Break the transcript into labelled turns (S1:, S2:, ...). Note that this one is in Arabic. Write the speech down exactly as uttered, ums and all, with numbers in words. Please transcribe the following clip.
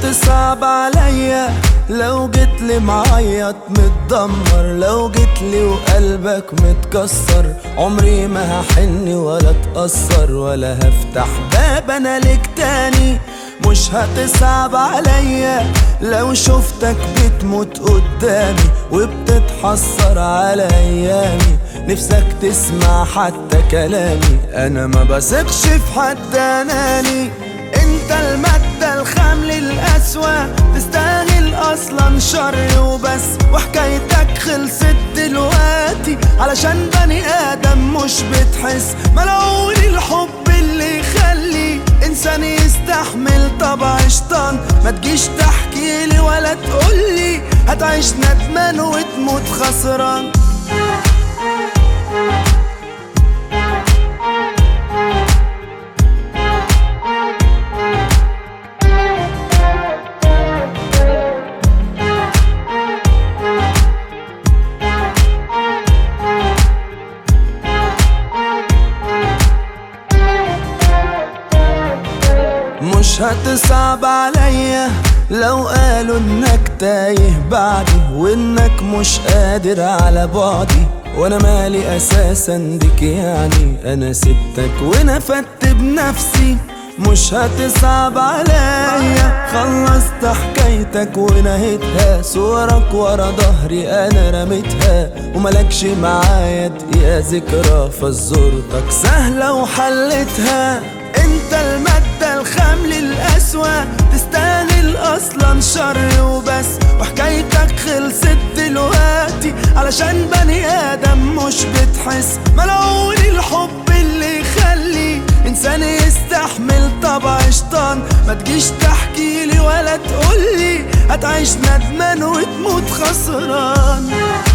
S1: هتصعب عليا لو جيتلي معيط متدمر، لو جيتلي وقلبك متكسر، عمري ما هحن ولا اتأثر ولا هفتح باب انا ليك تاني. مش هتصعب عليا لو شفتك بتموت قدامي وبتتحسر على ايامي، نفسك تسمع حتى كلامي، انا ما بثقش في حد اناني. انت المادة الخام للأسوأ، تستاهل اصلا شر وبس، وحكايتك خلصت دلوقتي علشان بني ادم مش بتحس. ملعون الحب اللي يخلي انسان يستحمل طبع شيطان، ما تجيش تحكيلي ولا تقولي هتعيش ندمان وتموت خسران. مش هتصعب عليا لو قالوا انك تايه بعدي وانك مش قادر على بعدي، وانا مالي اساسا بك يعني، انا سبتك ونفدت بنفسي. مش هتصعب عليا خلصت حكايتك ونهيتها، صورك ورا ظهري انا رميتها، وملكش معايا دقيقة ذكرى، فزورتك سهلة وحلتها. انت المادة الخام للأسوأ، تستاهل اصلا شر وبس، وحكايتك خلصت دلوقتي علشان بني ادم مش بتحس. ملعون الحب اللي يخلي انسان يستحمل طبع شيطان، ما تجيش تحكيلي ولا تقولي هتعيش ندمان وتموت خسران.